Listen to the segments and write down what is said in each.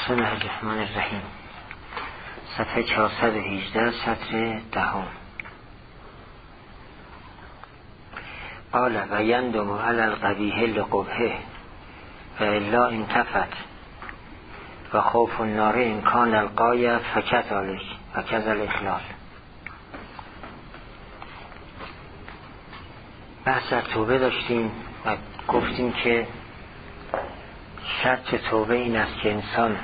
بسم الله الرحمن الرحیم. صفحه 418 سطر 10. قال و یندم علی القبیح لقبحه و الا انتفت و خوف النار امکان القایه فکذالک و کذا الاخلال. بحث از توبه داشتیم و گفتیم که شرط توبه این است که انسان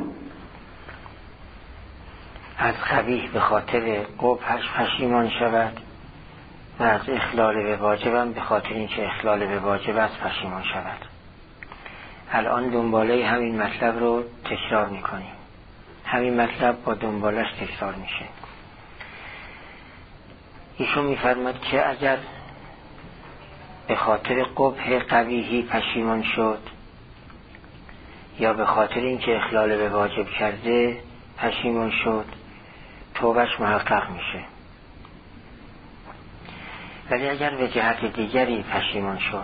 از قبیح به خاطر قبحش پشیمان شود و از اخلال به واجب هم به خاطر اینکه اخلال به واجب است پشیمان شود. الان دنباله همین مطلب رو تکرار میکنیم. همین مطلب با دنبالش تکرار میشه. ایشون میفرماد که اگر به خاطر قبح قبیحی پشیمان شد یا به خاطر اینکه اخلال به واجب کرده پشیمان شد، توبهش محقق میشه. ولی اگر به جهت دیگری پشیمان شد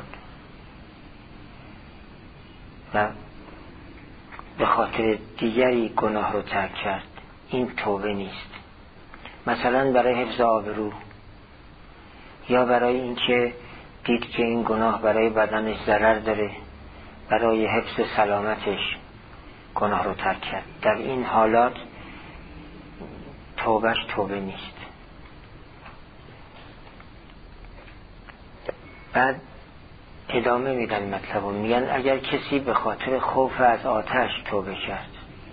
و به خاطر دیگری گناه رو ترک کرد، این توبه نیست. مثلا برای حفظ آبرو یا برای اینکه دید که این گناه برای بدنش ضرر داره، برای حفظ سلامتش گناه رو ترک کرد. در این حالات توبهش توبه نیست. بعد ادامه میدن مطلب و میگن اگر کسی به خاطر خوف از آتش توبه کرد،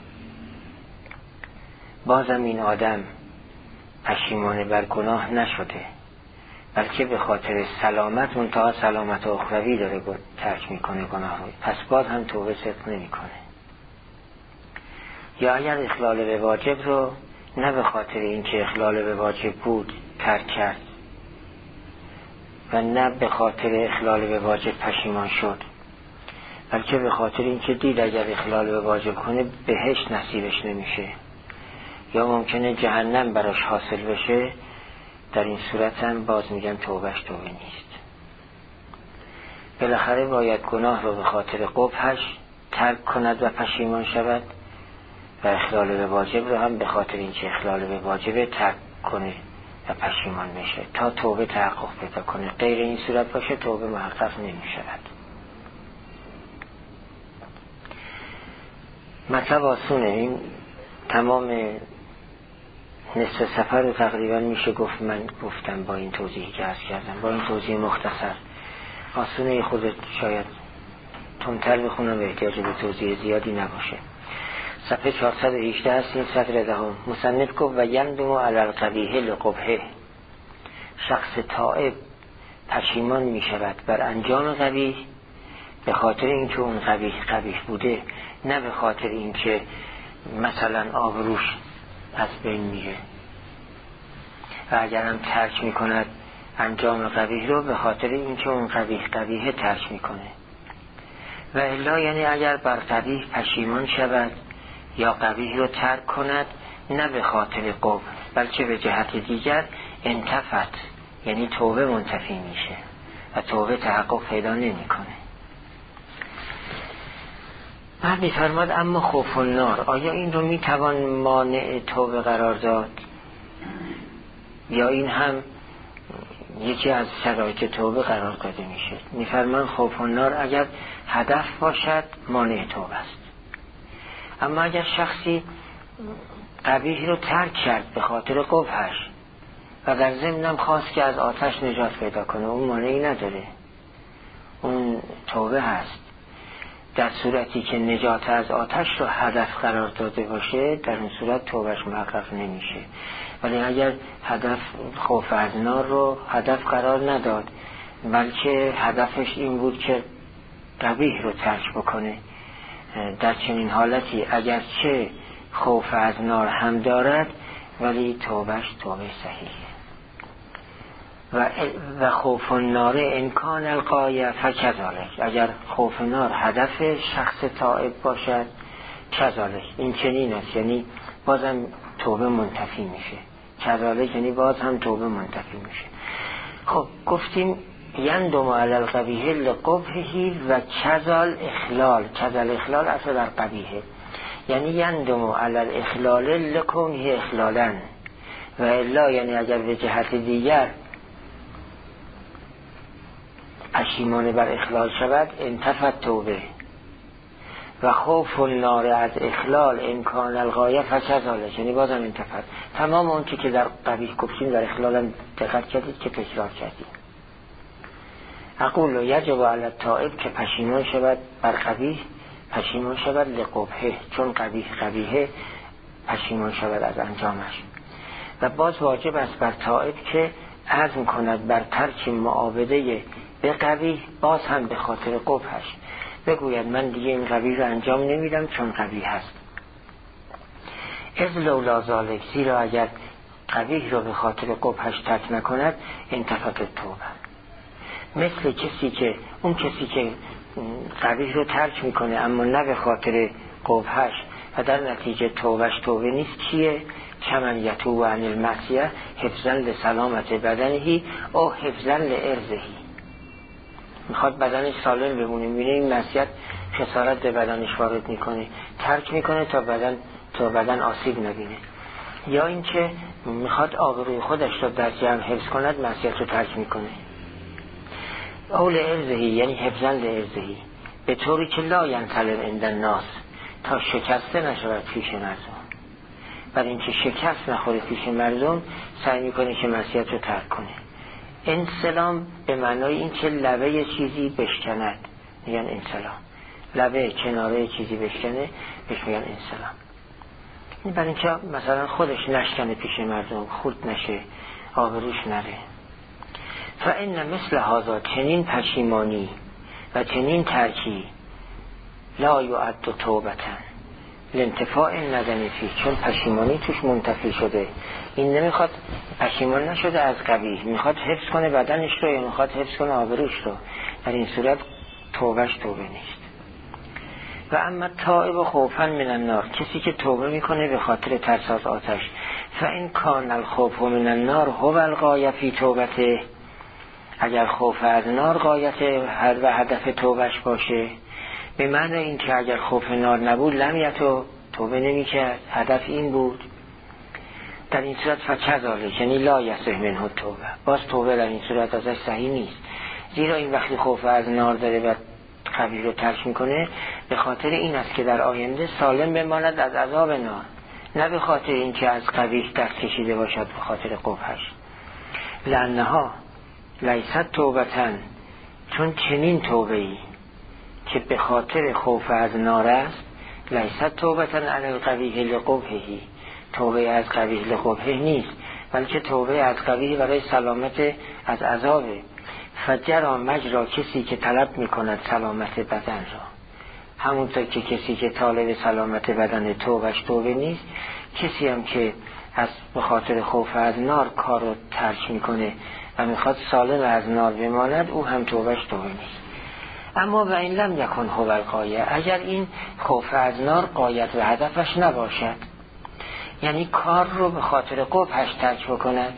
بازم این آدم پشیمان بر گناه نشده، بلکه به خاطر سلامت، منتها سلامت اخروی داره ترک میکنه گناه رو، پس باز هم توبه صدق نمیکنه. یا اگر اخلال به واجب رو نه به خاطر اینکه اخلال به واجب بود ترک کرد و نه به خاطر اخلال به واجب پشیمان شد، بلکه به خاطر اینکه دید اگر اخلال به واجب کنه بهشت نصیبش نمیشه یا ممکنه جهنم براش حاصل بشه، در این صورت هم باز میگن توبهش توبه نیست. بالاخره باید گناه رو به خاطر قبحش ترک کند و پشیمان شود و اخلال به واجب رو هم به خاطر اینکه اخلال به واجب ترک کنه و پشیمان میشه تا توبه تحقق پیدا کنه. غیر این صورت باشه توبه محقق نمیشود. مطلب آسونه. این تمام نصف سفر رو تقریبا میشه گفت من گفتم با این توضیحی که عرض کردم، با این توضیح مختصر. آسونه خودت شاید تندتر بخونم به احتیاج به توضیح زیادی نباشه. صفحه 418 هست این سطر 10. مصنف گفت و یندم علی القبیح لقبحه. شخص تائب پشیمان می شود بر انجام قبیح به خاطر اینکه اون قبیح بوده، نه به خاطر اینکه مثلا آبروش از بین میره. و اگر هم ترک می کند انجام قبیح رو به خاطر اینکه اون قبیح ترک می کنه. و الا یعنی اگر بر قبیح پشیمان شود یا قبیح رو ترک کند نه به خاطر قبح بلکه به جهت دیگر انتفت، یعنی توبه منتفی میشه و توبه تحقق پیدا نمی کنه. بعد می‌فرماد اما خوف النار، آیا این رو میتوان مانع توبه قرار داد یا این هم یکی از شرایط توبه قرار داده میشه؟ می‌فرمان خوف النار اگر هدف باشد مانع توبه است. اما اگر شخصی قبیح رو ترک کرد به خاطر قبحش و در ضمنم خواست که از آتش نجات پیدا کنه، اون مانعی نداره، اون توبه هست. در صورتی که نجات از آتش رو هدف قرار داده باشه در اون صورت توبهش محقق نمیشه. ولی اگر هدف خوف از نار رو هدف قرار نداد بلکه هدفش این بود که قبیح رو ترک بکنه، در چنین حالتی اگرچه خوف از نار هم دارد ولی توبهش توبه صحیحه. و خوف النار امکان القایه فکذالک، اگر خوف نار هدف شخص تائب باشد کذالک، این چنین است، یعنی بازم توبه منتفی میشه. کذالک یعنی باز هم توبه منتفی میشه. خب گفتیم یندم علی القبیح لقبحه و کذا الاخلال. کذا الاخلال اصلا در قبیحه، یعنی یندمو علی الاخلال لکونه اخلالا، و الا یعنی اگر به جهت دیگر پشیمان بر اخلال شود انتفت توبه و خوف النار از اخلال امکان الغایه فکذالک، یعنی بازم انتفت. تمام اون که در قبیح گفتیم در اخلال هم دقت کردید که تکرار کردیم. اقول یجب علی التائب که پشیمان شود بر قبیح، پشیمان شود لقبحه، چون قبیحه پشیمان شود از انجامش. و باز واجب است بر تائب که عزم کند بر ترک معاوده به قبیح، باز هم به خاطر قبحش بگوید من دیگه این قبیح رو انجام نمیدم چون قبیح هست. اذ لولا ذالک، زیرا اگر قبیح رو به خاطر قبحش ترک نکند انتفت توبه. مثل کسی که قبیح رو ترک میکنه اما نه به خاطر قبحش و در نتیجه توبه نیست، کیه؟ کمن یتوب عن المعصیه حفظا لسلامت بدنهی او حفظا لعرضهی. میخواد بدنش سالم بمونه، میبینه این معصیت خسارت به بدنش وارد میکنه، ترک میکنه تا بدن آسیب نبینه. یا اینکه میخواد آبروی خودش رو در جمع حفظ کند، معصیت رو ترک میکنه. او لعرضهی یعنی حفظا لعرضهی، به طوری که لا ینسلم عند الناس، تا شکسته نشود پیش مردم. برای اینکه شکست نخوره پیش مردم سعی میکنه که معصیت رو ترک کنه. انسلام به معنای این که لبه چیزی بشکند میگن انسلام، لبه کناره چیزی بشکنه بهش میگن انسلام. این برای اینکه مثلا خودش نشکنه پیش مردم، خورد نشه، آبروش نره. فإن مثل هذا، چنین پشیمانی و چنین ترکی لا یعد توبتن لانتفاع ندم فی، چون پشیمانی توش منتفی شده. این نمیخواد پشیمان نشده از قبیح، میخواد حفظ کنه بدنش رو یا میخواد حفظ کنه آبروش رو. در این صورت توبهش توبه نیست. و اما تائب خوفا من النار، کسی که توبه میکنه به خاطر ترس از آتش، فإن کان الخوف من النار هو الغایه فی توبته، اگر خوف از نار غایت و هدف توبهش باشه، به معنی این که اگر خوف نار نبود لمیتو توبه نمی کرد، هدف این بود، در این صورت فکذالک یعنی لا یصح منه توبه، باز توبه در این صورت ازش صحیح نیست. زیرا این وقتی خوف از نار داره و قبیح رو ترک میکنه به خاطر این است که در آینده سالم بماند از عذاب نار، نه به خاطر این که از قبیح دست کشیده باشد به خاطر قبحش. لانها لیست توبتن، چون چنین توبه‌ای که به خاطر خوف از نار است، لیست توبتن علی القبیح لقبحه، توبه از قبیح لقبحه نیست، بلکه توبه از قبیح برای سلامت از عذابه. فجرا مجرا، کسی که طلب میکند سلامت بدن را، همونطور که کسی که طالب سلامت بدن توبهش توبه نیست، کسی هم که از به خاطر خوف از نار کار رو ترک میکنه و میخواد سالم از نار بماند، او هم توبهش توبه نیست. اما و این لم یکن هو الغایه، اگر این خوف از نار غایت و هدفش نباشد، یعنی کار رو به خاطر قبحش ترک بکند،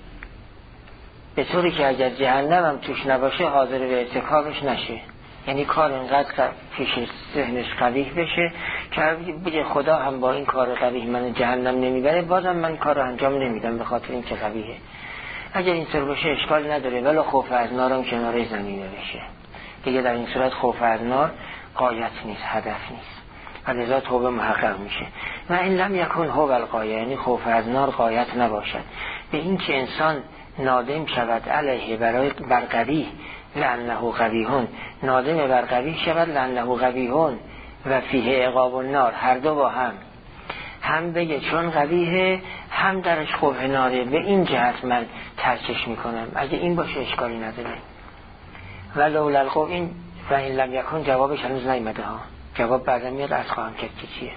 به طوری که اگر جهنم هم توش نباشه حاضر به ارتکابش نشه، یعنی کار اینقدر پیش ذهنش قبیح بشه که بگه خدا هم با این کار قبیح من جهنم نمیبره، بازم من کار رو انجام نمیدم به خاطر این که قبیحه. اگر این طور باشه اشکال نداره، ولی خوف از نار هم کناره زمینه بشه دیگه، در این صورت خوف از نار غایت نیست، هدف نیست و لذا توبه محقق میشه. و این لم یکن هو الغایه، یعنی خوف از نار غایت نباشد، به این که انسان نادم شود علیه بر قبیح لانه قبیحون، نادم بر قبیح شود لانه قبیحون و فیه عقاب النار، هر دو با هم بگه چون قبیحه هم درش خوف ناره، به این جهت من ترکش میکنم. اگه این باشه اشکالی نداره. و لولا القبح، این و این لم یکن جوابش هنوز نیامده ها، جواب بعدا میاد از خواهم کرد که چیه.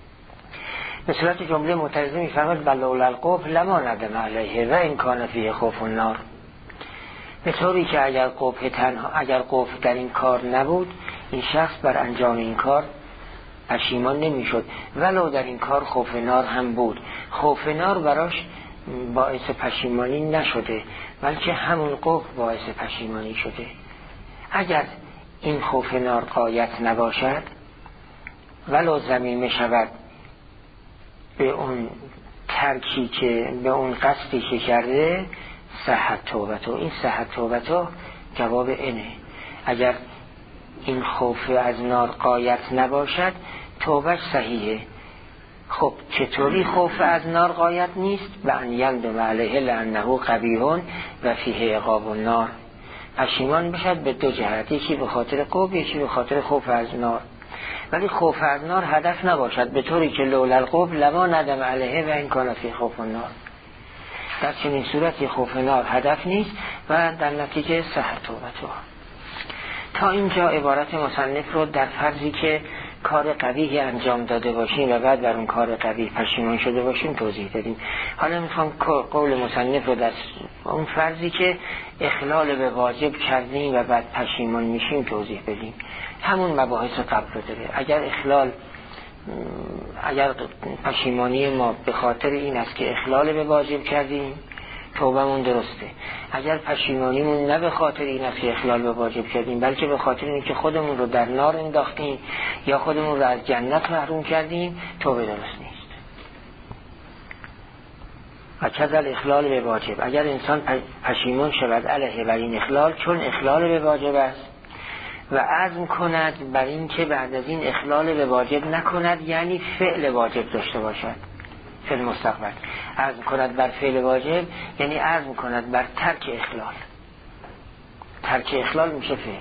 به صورت جمله معترضه میفرماد لولا القبح لما ندم علیه و این کان فیه خوف النار، به طوری که اگر قبح در این کار نبود، این شخص بر انجام این کار پشیمان نمیشد، ولو در این کار خوف نار هم بود. خوف نار براش باعث پشیمانی نشده، بلکه همون قبح باعث پشیمانی شده. اگر این خوف نار غایت نباشد، ولو زمین میشود به اون ترکی که به اون قصدی که کرده صحت توبتو. این صحت توبتو جواب اینه. اگر این خوف از نار غایت نباشد توبش صحیحه. خب چطوری خوف از نار غایت نیست؟ به ان یندم علیه لانه قبیح و فیه عقاب النار. پشیمان بشد به دو جهت، یکی به خاطر قوب، یکی به خاطر خوف از نار. ولی خوف از نار هدف نباشد، به طوری که لولا القوب لما ندم علیه و این کان فی خوف النار. در چنین صورتی خوف نار هدف نیست و در نتیجه صحت توبتو. تا اینجا عبارت مصنف رو در فرضی که کار قبیحی انجام داده باشیم و بعد بر اون کار قبیح پشیمان شده باشیم توضیح دادیم. حالا میخوام قول مصنف رو در اون فرضی که اخلال به واجب کردیم و بعد پشیمان میشیم توضیح بدیم. همون مباحث قبل رو داره. اگر پشیمانی ما به خاطر این است که اخلال به واجب کردیم توبهمون درسته. اگر پشیمانیمون نه به خاطر این است که اخلال به واجب کردیم بلکه به خاطر این که خودمون رو در نار انداختیم یا خودمون رو از جنت محروم کردیم توبه درست نیست. و کذل اخلال به واجب، اگر انسان پشیمان شود علیه بر این اخلال چون اخلال به واجب است و عزم کند بر این که بعد از این اخلال به واجب نکند، یعنی فعل واجب داشته باشد فی المستقبل. عزم کند بر فعل واجب یعنی عزم کند بر ترک اخلال. ترک اخلال میشه فعل.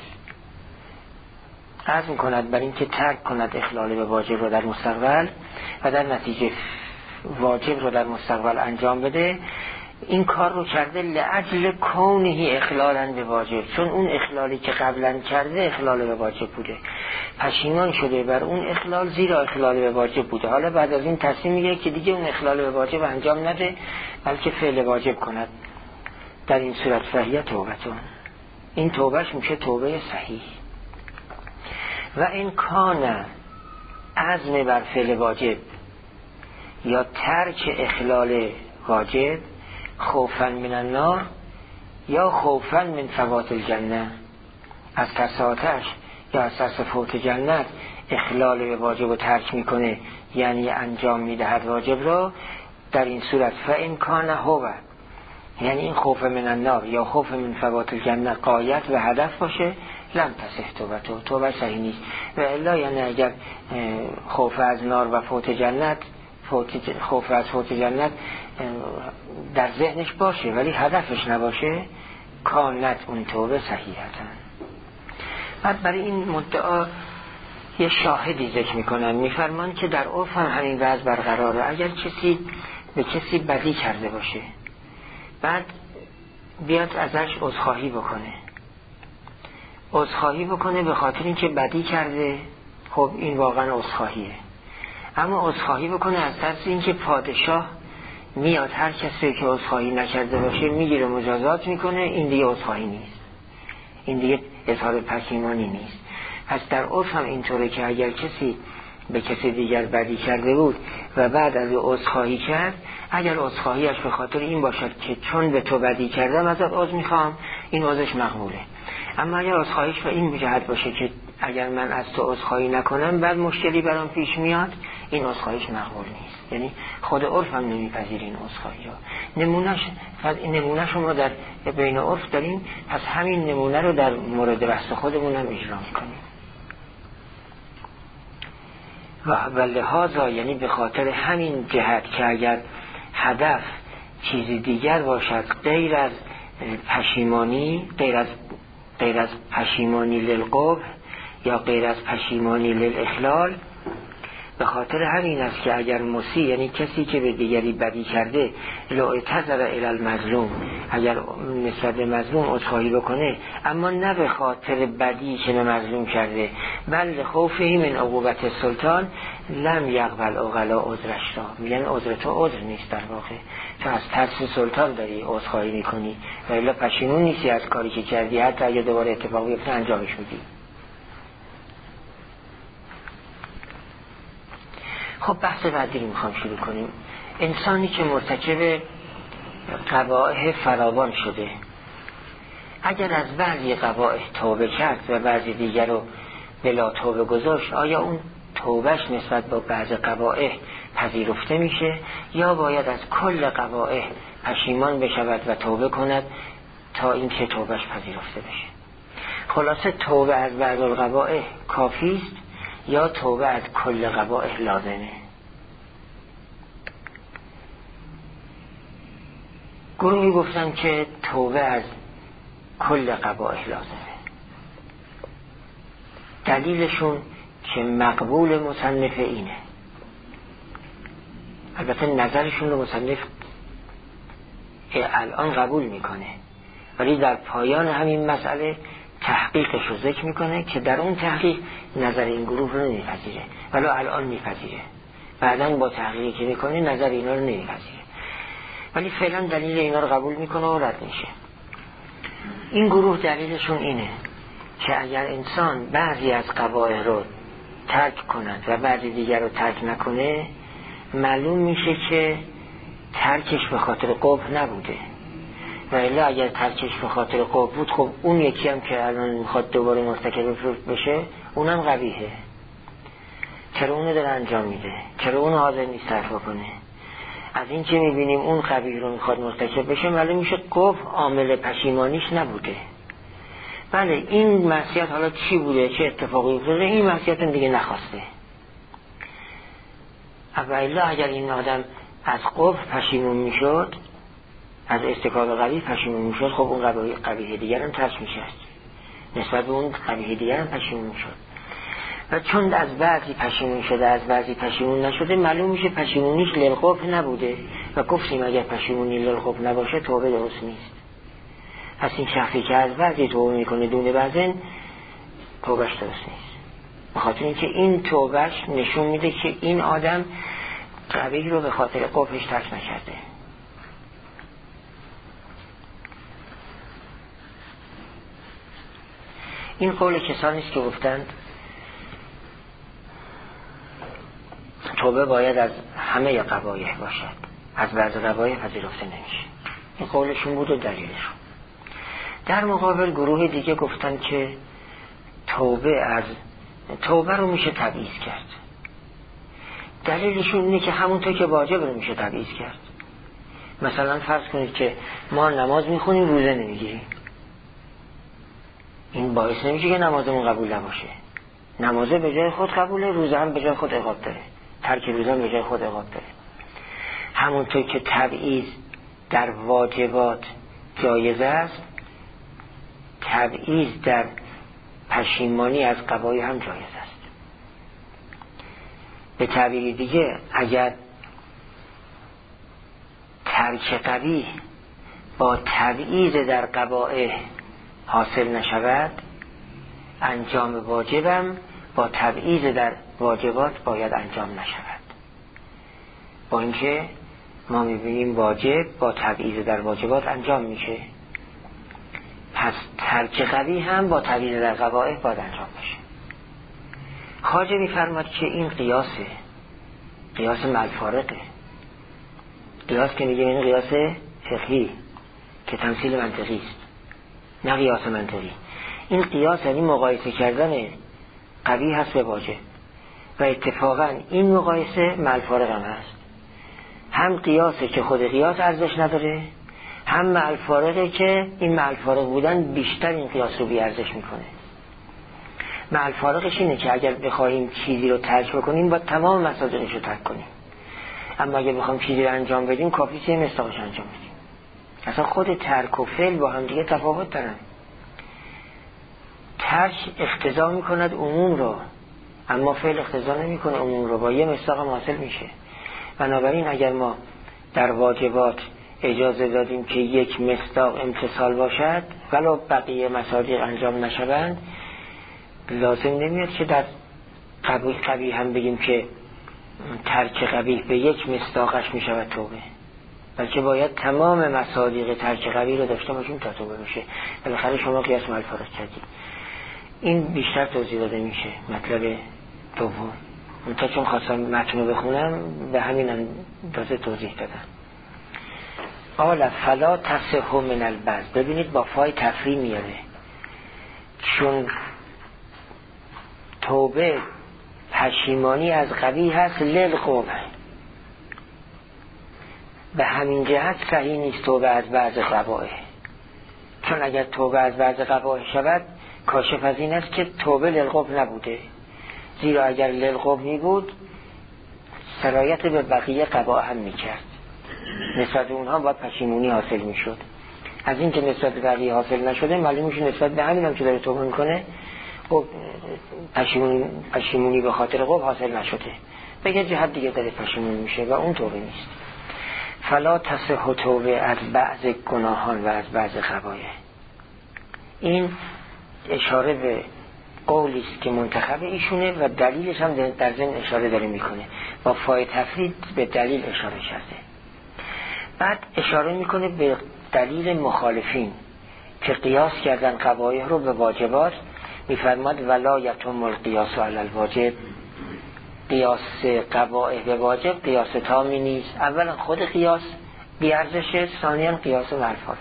عزم کند بر این که ترک کند اخلال به واجب رو در مستقبل و در نتیجه واجب رو در مستقبل انجام بده. این کار رو کرده لاجل کونه اخلالا به واجب، چون اون اخلالی که قبلا کرده اخلال به واجب بوده، پشیمان شده بر اون اخلال زیرا اخلال به واجب بوده. حالا بعد از این تصمیم میگیره که دیگه اون اخلال به واجب انجام نده بلکه فعل واجب کند. در این صورت فهیه توبتون، این توبهش میشه توبه صحیح. و این کان عزم بر فعل واجب یا ترک اخلال واجب خوفا من النار یا خوفا من فوات الجنه، از ترس آتش یا از ترس فوت جنت اخلال به واجب رو ترک میکنه، یعنی انجام میدهد واجب رو. در این صورت فإن کان هو، یعنی این خوف من النار یا خوف من فوات الجنه غایت و هدف باشه، لم تصح توبتو، توبه صحیح نیست. و الا یعنی اگر خوف از نار و فوت جنت، خوف از فوت جنت در ذهنش باشه ولی هدفش نباشه، کانت اون توبه صحیحتن. بعد برای این مدعا یه شاهدی ذکر میکنن، میفرمان که در عرف هم همین وضع برقراره. اگر کسی به کسی بدی کرده باشه بعد بیاد ازش عذرخواهی بکنه به خاطر اینکه بدی کرده، خب این واقعا عذرخواهیه. اما عذرخواهی بکنه از ترس اینکه پادشاه میاد هر کسی که عذرخواهی نکرده باشه میگیره مجازات میکنه، این دیگه عذرخواهی نیست، این دیگه اظهار پشیمانی نیست. پس در عرف هم اینطوره که اگر کسی به کسی دیگر بدی کرده بود و بعد از عذرخواهی کرد، اگر عذرخواهیش به خاطر این باشد که چون به تو بدی کردم ازت عذر میخوام، این عذرش مقبوله. اما اگر عذرخواهیش به این جهت باشه که اگر من از تو عذرخواهی نکنم بعد مشکلی برام پیش میاد، این عذرخواهیش مقبول نیست. یعنی خود عرف هم نمیپذیر این عذرخواهی ها. نمونه شما در بین عرف داریم، پس همین نمونه رو در مورد بحث خودمون هم اجرا میکنیم. و لحاظا یعنی به خاطر همین جهت که اگر هدف چیزی دیگر باشد غیر از پشیمانی، غیر از پشیمانی للقبح یا غیر از پشیمانی للاخلال، به خاطر همین است که اگر مسیح یعنی کسی که به دیگری بدی کرده لو اعتذر الی المظلوم، اگر نسبت به مظلوم عذرخواهی بکنه اما نه به خاطر بدی که به مظلوم کرده بل خوفه من عقوبت سلطان، لم یقبل عقلا عذرش را. میگن عذر تو عذر نیست، در واقع تو از ترس سلطان داری عذرخواهی میکنی و الا پشیمون نیستی از کاری که کردی، حتی اگه دوباره اتفاق بیفته انجامش میدی. خب بحث بعدی رو میخوام شروع کنیم. انسانی که مرتکب قبائح فراوان شده، اگر از بعضی قبائح توبه کرد و بعضی دیگر رو بلا توبه گذاشت، آیا اون توبهش نسبت با بعض قبائح پذیرفته میشه یا باید از کل قبائح پشیمان بشود و توبه کند تا اینکه توبهش پذیرفته بشه. خلاصه توبه از بعض القبائح کافی است یا توبه از کل قبائح لازمه؟ گروهی گفتن که توبه از کل قبائح لازمه. دلیلشون که مقبول مصنف اینه. البته نظرشون رو مصنف الان قبول میکنه، ولی در پایان همین مسئله تحقیقش رو ذکر میکنه که در اون تحقیق نظر این گروه رو نمیپذیره، ولی الان میپذیره. بعداً با تحقیقی که میکنه نظر اینا رو نمیپذیره، ولی فعلا دلیل اینا رو قبول میکنه و رد میشه. این گروه دلیلشون اینه که اگر انسان بعضی از قبائح رو ترک کند و بعضی دیگر رو ترک نکنه، معلوم میشه که ترکش به خاطر قبح نبوده، و الا اگر ترکش به خاطر قبح بود، خب اون یکی هم که الان میخواد دوباره مرتکب بشه اونم قبیحه. چرا اونو داره انجام میده؟ چرا اونو حاضر نیست ترک کنه؟ از این که میبینیم اون قبیح رو میخواد مرتکب بشه، معلوم میشه قبح عامل پشیمانیش نبوده. بله این معصیت حالا چی بوده، چه اتفاقی افتاده، این معصیت دیگه نخواسته. اولا اگر این آدم از قبح پشیمون میشد، از ارتکاب قبیح پشیمون میشد، خب اون قبیح دیگر هم ترک میشد، نسبت به اون قبیح دیگر هم پشیمون میشد. و چون از بعضی پشیمون شده از بعضی پشیمون نشده، معلوم میشه پشیمونیش للقبح نبوده و گفتیم اگر پشیمونی للقبح نباشه توبه درست نیست. پس این شخصی که از بعضی توبه میکنه دون بعضن، توبهش درست نیست، بخاطر اینکه این توبهش نشون میده که این آدم قبیح رو به خاطر قبحش ترک نکرده. این قول کسانی است که گفتند توبه باید از همه قبایح باشد، از بعض قبایح پذیرفته نمیشه. این قولشون بود و دلیلشون. در مقابل گروه دیگه گفتن که توبه رو میشه تبعیض کرد. دلیلشون اینه که همونطور که واجب رو میشه تبعیض کرد. مثلا فرض کنید که ما نماز میخونیم روزه نمیگیریم، این باعث نمیشه که نمازمون قبول نباشه. نمازه به جای خود قبوله، روزه هم به جای خود عقاب داره، ترک روزه هم به جای خود عقاب داره. همونطور که تبعیض در واجبات جایز است، تبعیض در پشیمانی از قبایح هم جایز است. به تعبیر دیگه اگر ترک قبیح با تبعیض در قبایح حاصل نشود، انجام واجبم با تبعیض در واجبات باید انجام نشود. با اینکه ما میبینیم واجب با تبعیض در واجبات انجام میشه، پس ترک قبیح هم با تبعیض در قبایح باید انجام بشه. خواجه میفرماد که این قیاسه، قیاس ملفارقه. قیاس که میگه این قیاس فقهی که تمثیل منطقی است، نه قیاس منطقی. این قیاس یعنی مقایسه کردن قبیح هست به واجب، و اتفاقا این مقایسه ملفارق هم هست. هم قیاسه که خود قیاس ارزش نداره، هم ملفارقه که این ملفارق بودن بیشتر این قیاس رو بی ارزش میکنه. ملفارقش اینه که اگر بخواهیم چیزی رو ترک بکنیم باید تمام مصادیقش رو ترک کنیم، اما اگر بخوایم چیزی رو انجام بدیم کافی چه مصداقش انجام بدیم. اصلا خود ترک و فعل با هم دیگه تفاوت دارن. ترک اقتضا میکند عموم رو، اما فعل اقتضا نمیکنه عموم رو، با یه مصداق هم حاصل میشه. بنابراین اگر ما در واجبات اجازه دادیم که یک مصداق امتصال باشد ولو بقیه مصادیق انجام نشوند، لازم نمیاد که در قبیح هم بگیم که ترک قبیح به یک مصداقش میشود توبه، بلکه باید تمام مصادیق ترک قبیح رو داشته باشیم تا توبه بشه. بالاخره شما قیاس ملفارق کردید. این بیشتر توضیح داده میشه مطلب دوم. تا چون خواستم متن رو بخونم به همین اندازه توضیح دادم. قال فلا تصح من البعض. ببینید با فای تفریع میاره، چون توبه پشیمانی از قبیح هست للقبح. به همین جهت صحیح نیست توبه از بعض قبائح، چون اگر توبه از بعض قبائح شود کاشف از این است که توبه للقبح نبوده، زیرا اگر للقبح می بود سرایت به بقیه قبائح هم می کرد، نسبت به اونها باید پشیمونی حاصل می شد. از این که نسبت به بقیه حاصل نشده معلوم میشه نسبت به همین هم که داره توبه میکنه پشیمونی به خاطر قبح حاصل نشده، بگه جهت دیگه داره پشیمونی میشه و اون توبه نیست. فلا تصح توبه از بعض گناهان و از بعض قبایح. این اشاره به قولی است که منتخب ایشونه و دلیلش هم در ضمن اشاره داره میکنه، با فای تفرید به دلیل اشاره کرده. بعد اشاره میکنه به دلیل مخالفین که قیاس کردن قبایح رو به واجبات، میفرماد ولا یتم القیاس علی الواجب. قیاس قبائح به واجب قیاس تامی نیست. اولا خود قیاس بیارزشه، ثانیا قیاس مرفاضه.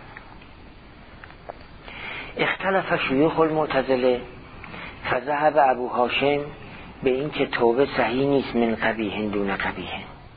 اختلف شیوخ المعتزله فذهب ابو هاشم به این که توبه صحیح نیست من قبیح دون قبیح،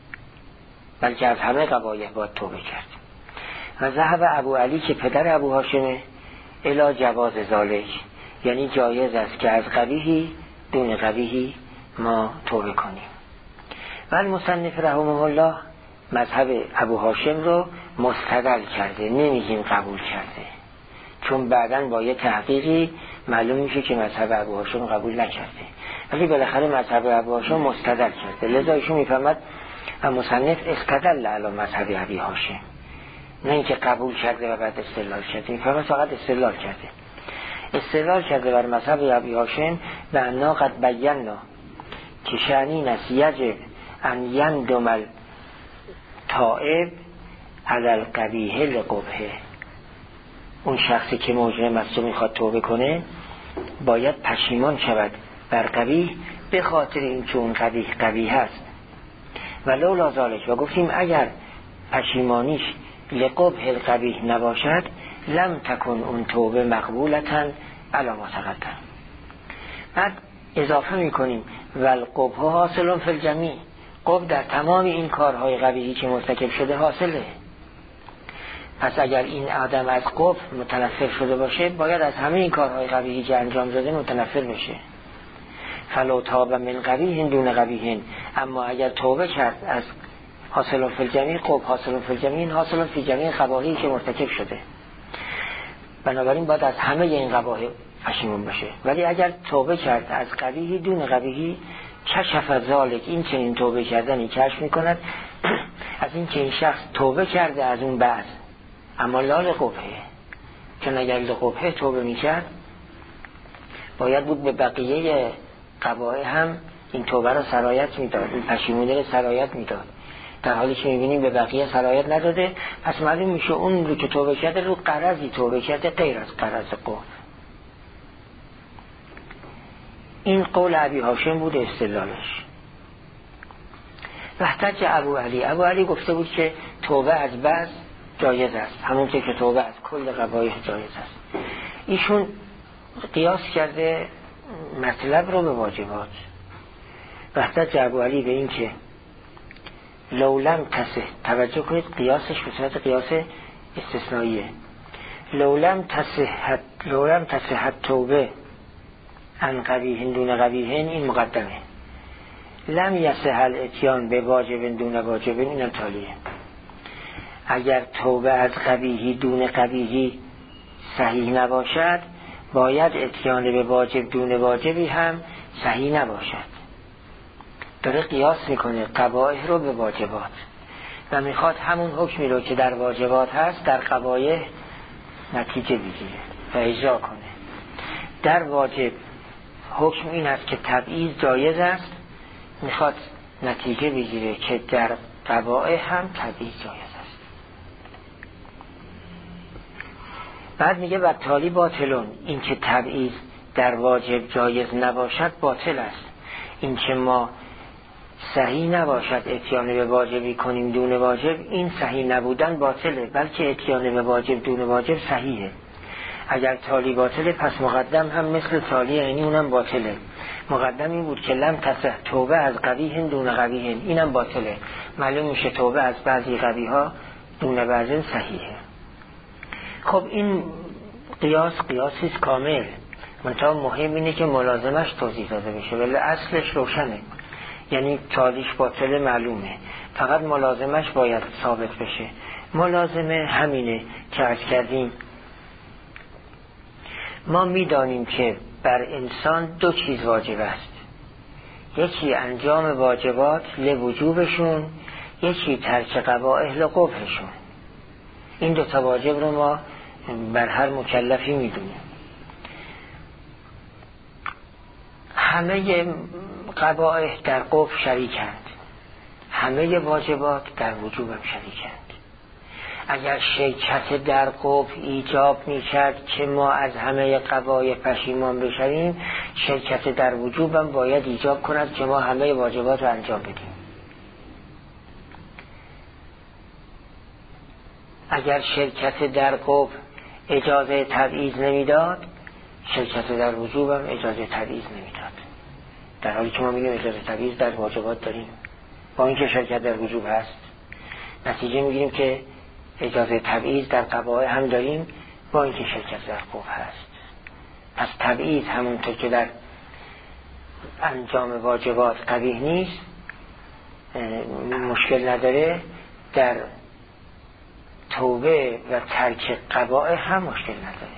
بلکه از همه قبایح باید توبه کرد. و ذهب ابو علی که پدر ابو هاشمه الی جواز ذالک، یعنی جایز است که از قبیحی دون قبیحی ما توبه کنیم. و المصنف رحمه الله مذهب ابو هاشم رو مستدل کرده، نمیگیم قبول کرده، چون بعداً با یه تحقیقی معلوم میشه که مذهب ابو هاشم قبول نکرده، ولی بالاخره مذهب ابو هاشم مستدل کرده. لذا ایشون میفهمد مصنف استدل علی مذهب ابی هاشم، نه اینکه قبول کرده و بعد استدلال کرده، میفهمد فقط استدلال کرده. استدلال کرده بر مذهب ابی هاشم و انا قد بینا که شأنین است یجب ان یندم التائب علی القبیح لقبحه. اون شخصی که مجرم است و میخواد توبه کنه باید پشیمان شود بر قبیح به خاطر این که اون قبیح هست. و لولا ذالک، و گفتیم اگر پشیمانیش لقبح القبیح نباشد لم تکن اون توبه مقبولتاً علی ما تقدم. بعد اضافه میکنیم والقبح حاصل فی الجمیع، قبح در تمام این کارهای قبیحی که مرتکب شده حاصله. پس اگر این آدم از قبح متنفر شده باشه باید از همه این کارهای قبیحی که انجام داده متنفر بشه. فلو تاب من قبیح دون قبیح، اما اگر توبه کرد از حاصل فی الجمیع، قبح حاصل فی الجمیع حاصل فی جمیع قباحی که مرتکب شده، بنابراین باید از همه این قباحی پشیمون بشه. ولی اگر توبه کرد از قبیحی دون قبیحی کشف ذالک، این چنین توبه کردنی کشف میکند از این که این شخص توبه کرده از اون بعد، اما لا لقبحه، چون اگر لقبحه توبه میکرد باید بود به بقیه قبایح هم این توبه را سرایت میداد، این پشیمونی را سرایت میداد، در حالی که میبینیم به بقیه سرایت نداده. پس معلوم میشه اون رو که توبه کرده رو غرضی توبه کرده غیر از غرض قبح. این قول ابی هاشم بود استدلالش. احتج ابو علی گفته بود که توبه از بعض جایز است، همون که توبه از کل قبایح جایز است. ایشون قیاس کرده مطلب رو به واجبات. احتج ابو علی به این که لولم تصح، توجه کنید قیاسش به صورت قیاس استثنائیه، لولم تصح توبه عن قبیح دون قبیح، این مقدمه. لم یصح الاتیان به واجب دون واجب، این تالیه. اگر توبه از قبیحی دون قبیحی صحیح نباشد باید اتیان به واجب دون واجبی هم صحیح نباشد. داره قیاس میکنه قبایح رو به واجبات و میخواد همون حکمی رو که در واجبات هست در قبایح نتیجه بگیره و اجرا کنه. در واجب حکم این است که تبعیض جایز است، میخواد نتیجه بگیره که در قبایح هم تبعیض جایز است. بعد میگه و تالی باطلون، این که تبعیض در واجب جایز نباشد باطل است. این که ما صحیح نباشد اتیان به واجبی کنیم دون واجب، این صحیح نبودن باطله، بلکه اتیان به واجب دون واجب صحیحه. اگر تالی باطله پس مقدم هم مثل تالی عینی اونم باطله. مقدم این بود که لم تصح توبه از قبیح دون قبیح، اینم باطله. معلوم میشه توبه از بعضی قبیح ها دون بعضی صحیحه. خب این قیاسی است کامل، منتها مهم اینه که ملازمش توضیح داده بشه، ولی اصلش روشنه، یعنی تالیش باطله معلومه، فقط ملازمش باید ثابت بشه. ملازمه همینه که عرض کردیم، ما میدانیم که بر انسان دو چیز واجب است، یکی انجام واجبات لوجوبشون، یکی ترک قبائح لقبحشون. این دو تا واجب رو ما بر هر مکلفی میدونیم. همه قبائح در قبح شریکند، همه واجبات در وجوب هم شریکند. اگر شرکت در قبح ایجاب میکرد که ما از همه قبائح پشیمان بشویم، شرکت در وجوب هم باید ایجاب کند که ما همه واجبات رو انجام بدیم. اگر شرکت در قبح اجازه تبعیض نمیداد، شرکت در وجوب هم اجازه تبعیض نمیداد، در حالی که ما میگیم اجازه تبعیض در واجبات داریم با اینکه شرکت در وجوب هست. نتیجه میگیریم که اجازه تبعیض در قبائح هم داریم با اینکه شرکت در قبح هست. پس تبعیض همونطور که در انجام واجبات قبیح نیست، مشکل نداره، در توبه و ترک قبائح هم مشکل نداره.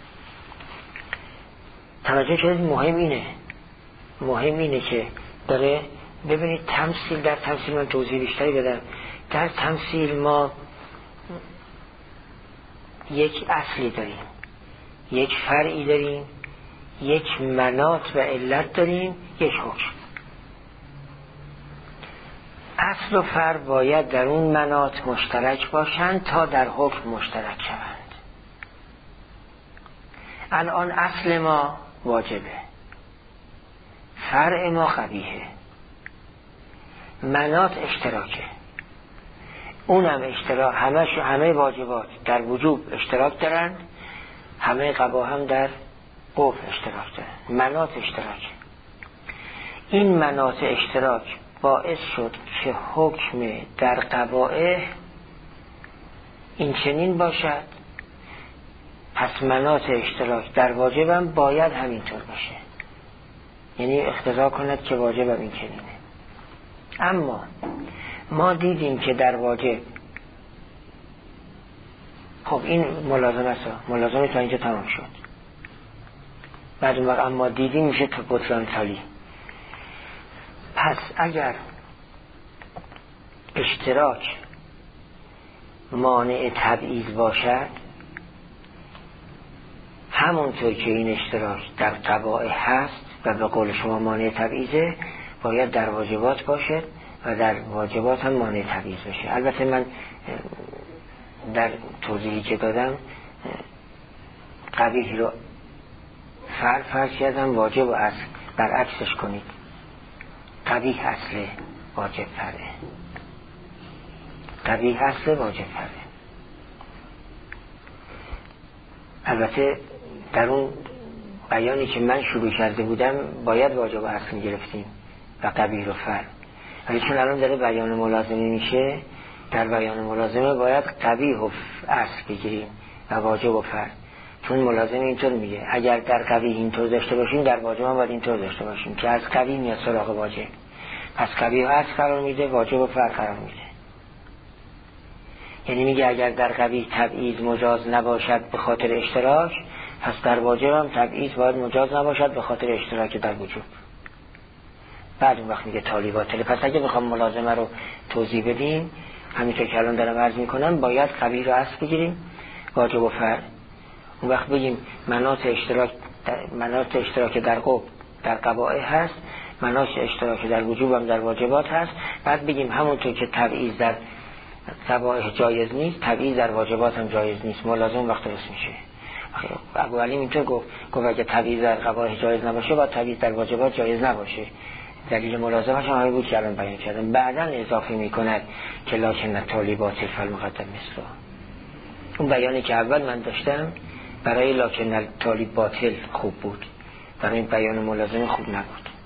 توجه شدید؟ مهم اینه که داره. ببینید تمثیل، در تمثیل من توضیح بیشتری بدم. در تمثیل ما یک اصلی داریم، یک فرعی داریم، یک مناط و علت داریم، یک حکم. اصل و فرع باید در اون مناط مشترک باشند تا در حکم مشترک شوند. الان اصل ما واجبه، فرع ما قبیحه، مناط اشتراکه، اونم اشتراک، همه واجبات در وجوب اشتراک دارند، همه قباح هم در قبح اشتراک دارند، مناط اشتراک. این مناط اشتراک باعث شد که حکم در قبائح این چنین باشد، پس مناط اشتراک در واجب هم باید همینطور باشه، یعنی اقتضا کند که واجب هم این چنینه. اما ما دیدیم که در واجب، خب این ملازمه تا اینجا تمام شد. بعد اون وقت اما دیدیم میشه تا بطلان تالی. پس اگر اشتراک مانع تبعیض باشد، همونطور که این اشتراک در قبائح هست و به قول شما مانع تبعیضه، باید در واجبات باشه و در واجبات هم مانع تبعیض بشه. البته من در توضیحی که دادم قبیح رو فرض کردم، واجب و اصل برعکسش کنید. قبیح اصل، واجب فرعه. قبیح اصل، واجب فرعه. البته در اون بیانی که من شروع کرده بودم باید واجب و اصل گرفتیم و قبیح رو فرع، ولی چون الان داره بیان ملازمه میشه، در بیان ملازمه باید قبیح و اصل بگیریم و واجب و فرع، چون ملازمه اینطور میگه اگر در قبیح اینطور داشته باشیم در واجب هم باید اینطور داشته باشیم که از قبیح میاد سراغ واجب. پس قبیح و اصل قرار میده، واجب و فرع قرار میده. یعنی میگه اگر در قبیح تبعیض مجاز نباشد به خاطر اشتراک، پس در واجب هم تبعیض باید مجاز نباشد به خاطر اشتراک در وجوب. بعد اون وقت میگه تالی باطله. پس اگه بخوام ملازمه رو توضیح بدیم، همینطور که الان دارم عرض میکنم، باید قبیح رو اصل بگیریم، واجب و فرع. اون وقت بگیم مناط اشتراک در قبح در قبائح هست، مناط اشتراک در وجوب هم در واجبات هست. بعد بگیم همونطور که تبعیض در قبائح جایز نیست، تبعیض در واجبات هم جایز نیست. ملازم وقت درست میشه. ابو علی اینطور گفت اگه تبعیض در قبائح جایز نباشه، باید تبعیض در واجبات جایز نباشه. دلیل ملازمش هم همین بود که الان بیان کردم. بعداً اضافه میکند که لکن التالی باطل فالمقدم مثله. اون بیانی که اول من داشتم برای لکن التالی باطل خوب بود، برای بیان ملازمه خوب نبود.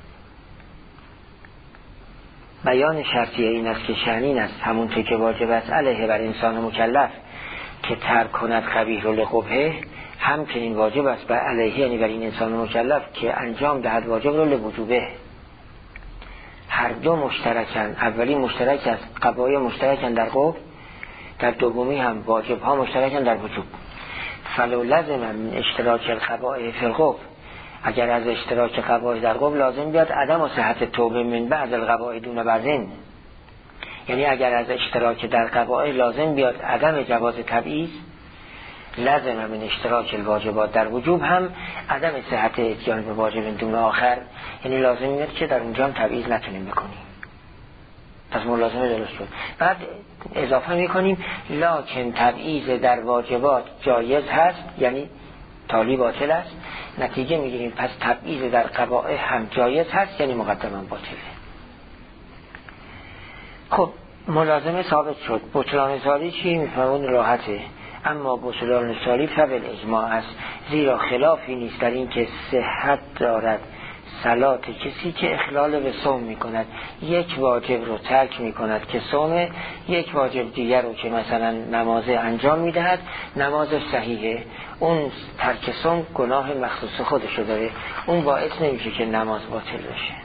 بیان شرطیه این است که شأن این است همونطور که واجب است علیه بر انسان مکلف که ترک کند قبیح رو لقبه، هم که این واجب است بر علیه یعنی بر این انسان مکلف که انجام دهد واجب رو لوجوبه. هر دو مشترکن، اولی مشترک است قبایح مشترکن در قبح، در دومی هم واجب ها مشترکن در وجوب. فلو لازم من اشتراک القبائح فی القبح، اگر از اشتراک قبائح در قبح لازم بیاد عدم و صحت توبه من بعض القبائح دون بعضین، یعنی اگر از اشتراک در قبائح لازم بیاد عدم جواز تبعیض، لازم من اشتراک الواجبات در وجوب هم عدم صحت اتیان به واجب دون آخر، یعنی لازم میاد که در اونجا هم تبعیض نتونیم بکنیم. پس ملازمه درست شد. بعد اضافه میکنیم لکن تبعیض در واجبات جایز هست، یعنی تالی باطل است. نتیجه میگیریم پس تبعیض در قبائح هم جایز هست، یعنی مقدما باطله. خب ملازمه ثابت شد. بطلان سالی چی؟ میفهمون راحته. اما بطلان سالی فبل اجماع است، زیرا خلافی نیست در این که صحت دارد صلات کسی که اخلال به صوم می کند، یک واجب رو ترک می کند که صوم، یک واجب دیگر رو که مثلا نماز انجام می دهد، نمازش صحیحه، اون ترک صوم گناه مخصوص خودشو داره، اون باعث نمیشه که نماز باطل بشه.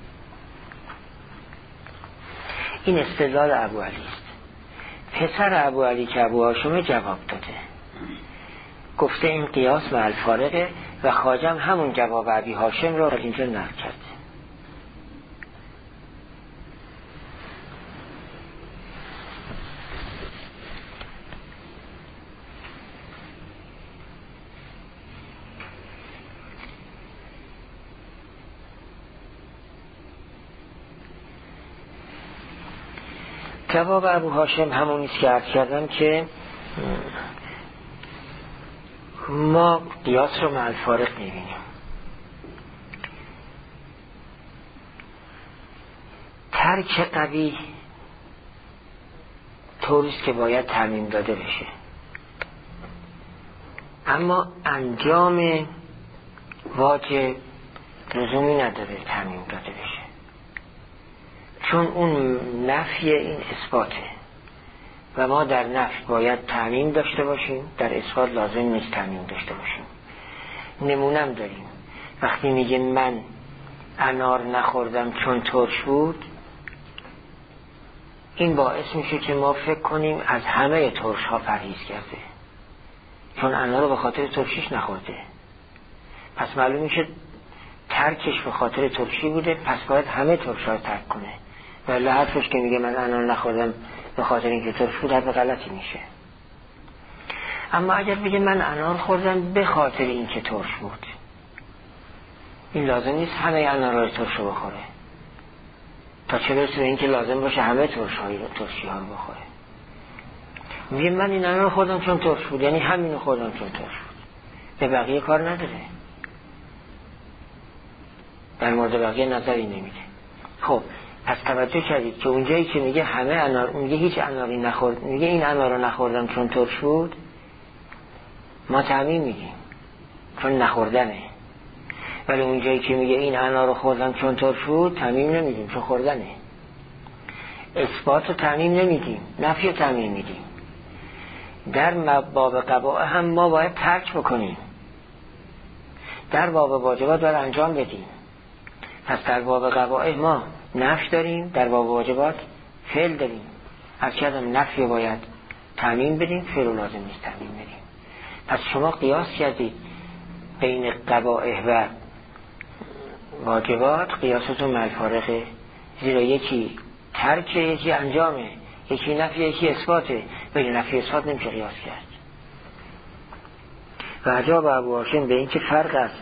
این استدلال ابو علی است. پسر ابو علی که ابو هاشم جواب داده، گفته این قیاس مع الفارقه و خواجم همون جواب ابی هاشم رو اینجا نقل کرده. جواب ابو هاشم همونیست که عرض کردم که ما قیاس رو مع الفارق میبینیم. ترک قبیح طوریست که باید تعمیم داده بشه، اما انجام واجب لزومی نداره تعمیم داده بشه، چون اون نفی این اثباته و ما در نفی باید تعمیم داشته باشیم، در اثبات لازم نیست تعمیم داشته باشیم. نمونم داریم، وقتی میگه من انار نخوردم چون ترش بود، این باعث میشه که ما فکر کنیم از همه ترش ها پرهیز کرده، چون انار رو به خاطر ترشیش نخورده، پس معلوم میشه ترکش به خاطر ترشی بوده، پس باید همه ترش ها رو ترک کنه. ولی حرفش که میگه من انار نخوردم به خاطر اینکه ترش بود حرف غلطی میشه. اما اگر بگه من انار خوردم به خاطر اینکه ترش بود، این لازم نیست همه انار رو ترش رو بخوره، تا چه برسه به اینکه لازم باشه همه ترشی ها رو بخوره. میگه من این انار خوردم چون ترش بود، یعنی همینو خوردم چون ترش بود، به بقیه کار نداره، در مورد بقیه نظری نمیده. خب پس توجه کردید که اونجایی که میگه همه انار، میگه هیچ اناری نخورد، میگه این انار رو نخوردم چون ترش بود، ما تعمیم میگیم چون نخوردنه. ولی اونجایی که میگه این انار رو خوردم چون ترش بود، تعمیم نمیگیم چون خوردنه. اثبات رو تعمیم نمیگیم، نفی رو تعمیم میگیم. در باب قبائح هم ما باید ترک بکنیم، در باب واجبات باید انجام بدیم. پس در باب قبائح ما نفی داریم، در باب واجبات فعل داریم. از کردم نفی باید تعمیم بدیم، فعل لازم نیست تعمیم بدیم. پس شما قیاس کردید بین قبائح و واجبات، قیاستون مع الفارقه، زیرا یکی ترکه یکی انجامه، یکی نفی یکی اثباته، بین نفی اثبات نمیشه قیاس کرد. و اجاب ابو هاشم به این که فرق است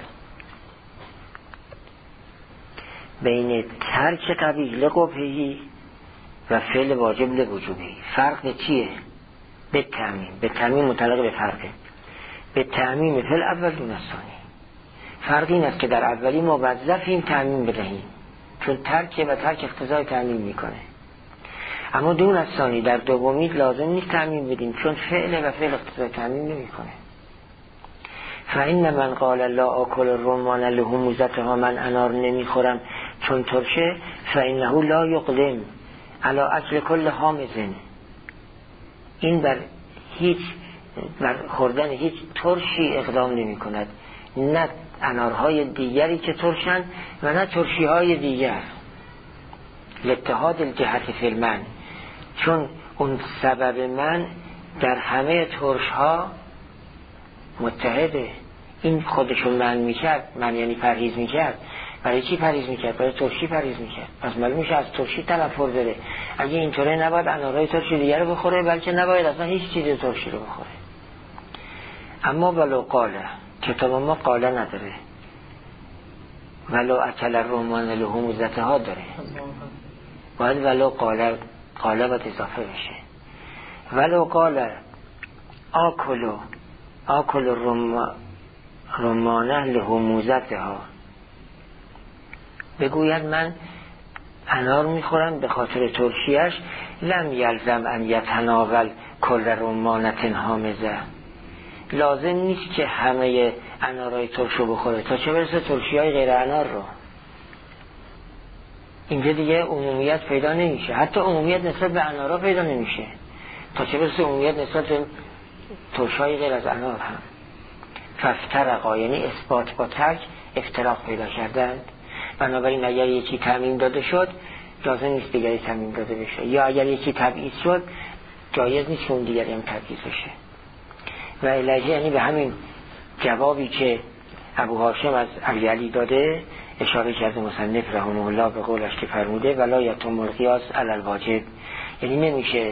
بین ترک قبیح لقبهی و فعل واجب لوجوبی. فرق چیه؟ به تعمیم مطلق به فرقه، به تعمیم فعل اول دون الثانی. فرق این است که در اولی موظفیم تعمیم بدهیم، چون ترک و ترک اقتضای تعمیم میکنه، اما دون الثانی در دومی لازم نیست تعمیم بدیم، چون فعل و فعل اقتضای تعمیم نمیکنه. فإن من قال لا آکل الرمان له موزتها، من انار نمیخورم چون ترشه فإنه لا یقدم علی اکل کل حامض، این بر خوردن هیچ ترشی اقدام نمی کند، نه انارهای دیگری که ترشن و نه ترشی های دیگر. لاتحاد الجهت فی المن، چون اون سبب من در همه ترش ها متحده. این خودشون من میکرد، من یعنی پرهیز میکرد. برای چی پرهیز میکرد؟ برای ترشی پرهیز میکرد. پس معلوم میشه از ترشی تنفر داره. اگه اینطوره نباید انارهای ترشی دیگر رو بخوره، بلکه نباید اصلا هیچ چیز ترشی رو بخوره. اما ولو قاله، کتاب ما قاله نداره، ولو اکل الرمان له موزتها داره، باید ولو قاله باید اضافه بشه. ولو قاله آکل رمانه له موزتها، بگوید من انار میخورم به خاطر ترشیش، لم یلزم ان یتناول کل رمانت حامضه، لازم نیست که همه انارهای ترش رو بخوره، تا چه برسه ترشی های غیر انار رو. اینجا دیگه عمومیت پیدا نمیشه، حتی عمومیت نسبت به انارها پیدا نمیشه، تا چه برسه عمومیت نسبت به ترشی های غیر از انار هم. فافترقا، یعنی اثبات با ترک افتراق پیدا کردند. بنابراین اگر یکی تعمیم داده شد لازم نیست دیگری تعمیم داده بشه، یا اگر یکی تبعیض شد جایز نیست اون دیگری هم تبعیض بشه. و الهی یعنی به همین جوابی که ابو هاشم از علی داده اشاره کرده مصنف رحمه الله به قولش که فرموده ولا یتم القیاس علی الواجب، یعنی نمیشه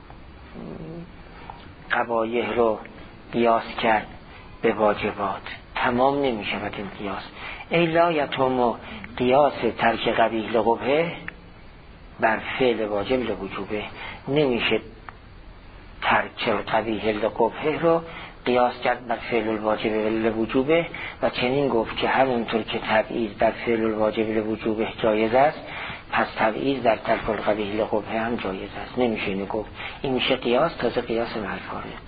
قبایح رو قیاس کرد به واجبات، تمام نمیشه و این قیاس. ای لا یتم قیاس ترک قبیح لقبه بر فعل واجب لوجوبه، نمیشه ترک قبیح لقبه رو قیاس کرد بر فعل الواجب لوجوبه، و چنین گفت که همونطور که تبعیض در فعل الواجب لوجوبه جایز است، پس تبعیض در ترک القبیح لقبه هم جایز است. نمیشه اینو گفت، این میشه قیاس، تازه قیاس مع الفارق.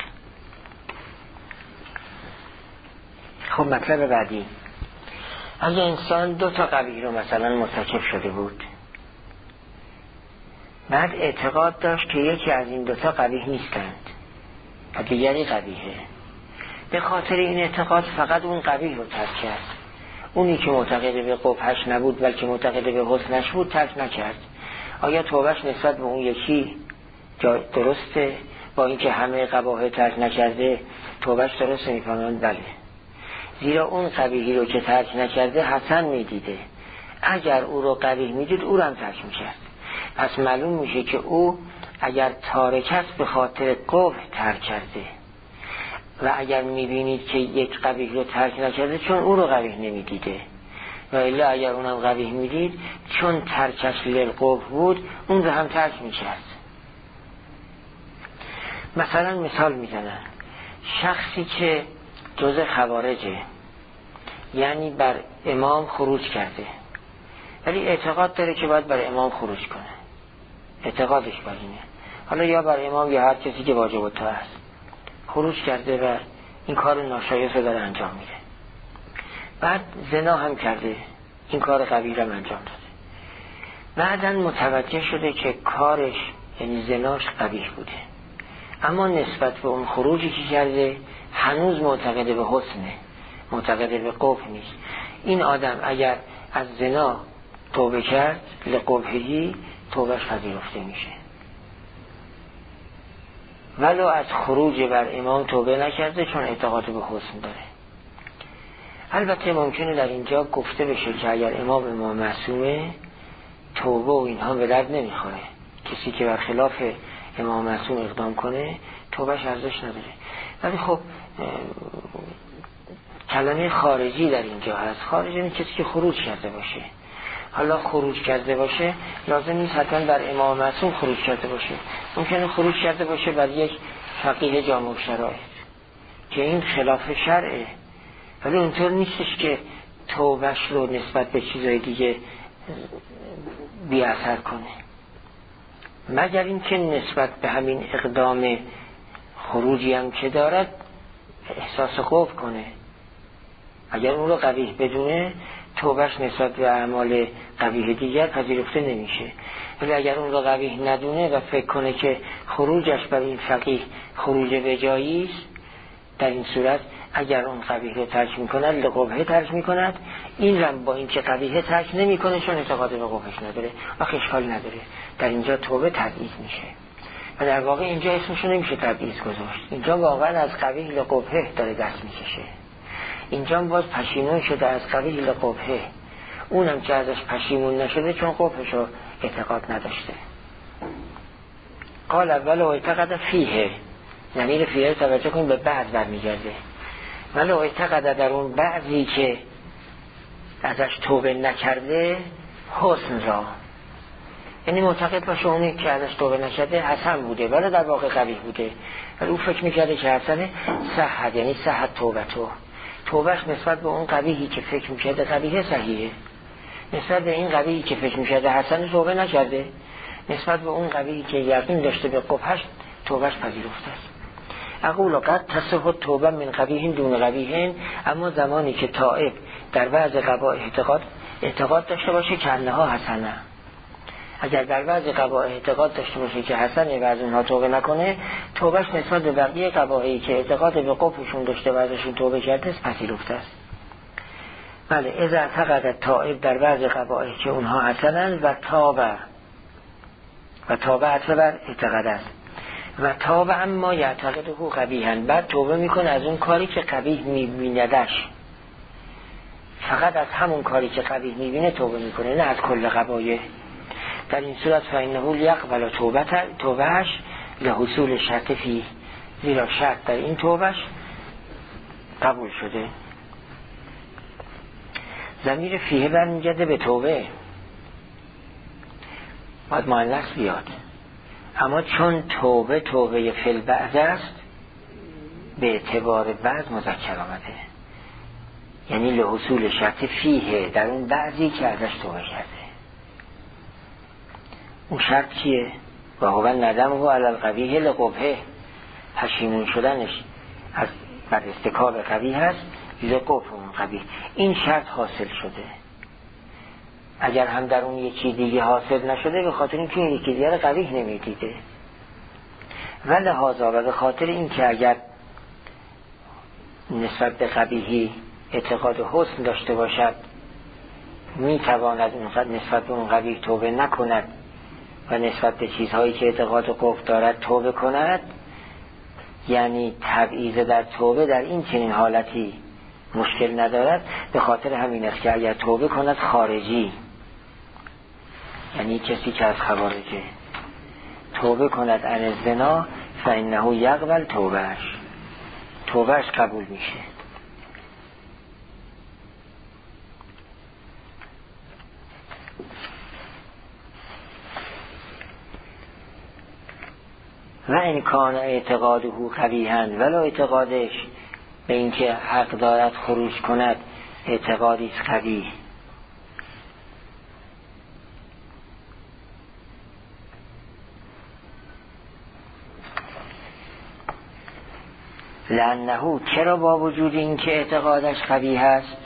خب مطلب بعدی، اگه انسان 2 قبیح رو مثلا مرتکب شده بود، بعد اعتقاد داشت که یکی از این 2 قبیح نیستند و دیگری قبیحه، به خاطر این اعتقاد فقط اون قبیح رو ترک کرد، اونی که معتقد به قبحش نبود بلکه معتقد به حسنش بود ترک نکرد. آیا توبهش نسبت به اون یکی درسته؟ با اینکه همه قباحه ترک نکرده توبهش درسته؟ میفهمند بله، زیرا اون قبیحی رو که ترک نکرده حسن میدیده، اگر او رو قبیح میدید او رو هم ترک میکرد. پس معلوم میشه که او اگر تارک است به خاطر قبح ترک کرده، و اگر میبینید که یک قبیح رو ترک نکرده چون او رو قبیح نمیدیده، و الا اگر اونم قبیح میدید چون ترکش للقبح بود اون رو هم ترک میکرد. مثلا مثال میزنن، شخصی که جز خوارجه، یعنی بر امام خروج کرده ولی اعتقاد داره که باید بر امام خروج کنه، اعتقادش بر اینه، حالا یا بر امام یا هر کسی که واجب الطاعه است، خروج کرده و این کار ناشایست رو داره انجام میده، بعد زنا هم کرده، این کار قبیح رو انجام داده، بعداً متوجه شده که کارش یعنی زناش قبیح بوده، اما نسبت به اون خروجی که کرده هنوز معتقد به حسنه، معتقد به قبح نیست. این آدم اگر از زنا توبه کرد لقبحی، توبهش پذیرفته میشه، ولو از خروج بر امام توبه نکرده چون اعتقاد به حسن داره. البته ممکنه در اینجا گفته بشه که اگر امام معصومه توبه و اینها به درد نمیخوره، کسی که بر خلاف امام معصوم اقدام کنه توبهش ارزش نداره. ولی خب کلمه خارجی در اینجا هست، خارجی یعنی کسی که خروج کرده باشه. حالا خروج کرده باشه لازم نیست حتما بر امام معصوم خروج کرده باشه، ممکنه خروج کرده باشه بر یک فقیه جامع شرایط که این خلاف شرعه، ولی اونطور نیستش که توبهش رو نسبت به چیزهای دیگه بی اثر کنه، مگر اینکه نسبت به همین اقدام خروجی هم که دارد احساس قبح کنه. اگر اون رو قبیح بدونه توبهش نسبت به اعمال قبیح دیگر پذیرفته نمیشه. ولی اگر اون را قبیح ندونه و فکر کنه که خروجش بر این فقیه خروج به جایی است، در این صورت اگر اون قبیح رو ترک میکند لقبه ترک میکند، این را با این که قبیح ترک نمیکنه چون اعتقاد به قبحش نداره و اشکال نداره، در اینجا توبه تبعیض میشه. و در واقع اینجا اسمشو نمیشه تبعیض گذاشت، اینجا واقعا از قبیح لقبه داره دست میکشه. اینجا باز پشیمون شده از قبیح لقبه، اونم که ازش پشیمون نشده چون قبحشو اعتقاد نداشته. قال اول و اعتقاد فیه، ضمیر فیه توجه کنیم به بعض برمیگرده. ولو اعتقد در اون بعضی که ازش توبه نکرده حسن را، یعنی معتقد باشه اونی که ازش توبه نکرده حسن بوده ولی در واقع قبیح بوده، ولی او فکر میکرده که حسنه، صحت یعنی صحت توبهش نسبت به اون قبیحی که فکر میکرده قبیحه صحیحه، نسبت به این قبیحی که فکر میکرده حسن توبه نکرده، نسبت به اون قبیحی که یقین داشته به قبحش توبهش پذیرفته است. اقول قد تصح توبه من قبیح دون قبیح، اما زمانی که تائب در بعض قبائح اعتقاد داشته باشه که انها حسنه، اگر در بعض قبائح اعتقاد داشته باشه که حسنه و از اونها توبه نکنه، توبهش نسبت به بقیه قبائحی که اعتقاد به قبحشون داشته و ازشون توبه کرده پذیرفته است. بله، اذا اعتقد تائب در بعض قبائح که اونها حسنن و توبه عطفه بر اعتقاد است، و توبه اما یعتقده قبیحا، بعد توبه میکنه از اون کاری که قبیح میبیندش، فقط از همون کاری که قبیح میبینه توبه میکنه، نه از کل قبایح. در این صورت فإنه یقبل توبهش لحصول شرط فیه، زیرا شرط در این توبهش قبول شده. ضمیر فیه برمیگرده به توبه، باید مؤنث بیاد، اما چون توبه فی البعض است به اعتبار بعض مذکر آمده، یعنی لحصول شرط فیه در اون بعضی که ازش توبه کرده. اون شرط چیه؟ و هو ندم و علی القبیح لقبحه، پشیمون شدنش از بر ارتکاب قبیح هست لقبح اون قبیح. این شرط حاصل شده، اگر هم در اون یکی دیگه حاصل نشده به خاطر اینکه این یکی دیگه قبیح نمیدیده، ولی لحاظا و به خاطر اینکه اگر نسبت به قبیحی اعتقاد حسن داشته باشد میتواند نسبت به اون قبیح توبه نکند و نسبت به چیزهایی که اعتقاد قبح دارد توبه کند، یعنی تبعیض در توبه در این چنین حالتی مشکل ندارد. به خاطر همین است که اگر توبه کند خارجی، یعنی کسی که از خوارجه توبه کند عن الزنا، فإنه یقبل توبهش قبول میشه. و این کان اعتقاده قبیحا، ولو اعتقادش به اینکه حق دارد خروج کند اعتقادی است قبیح، لأنه چرا با وجود این که اعتقادش قبیح است،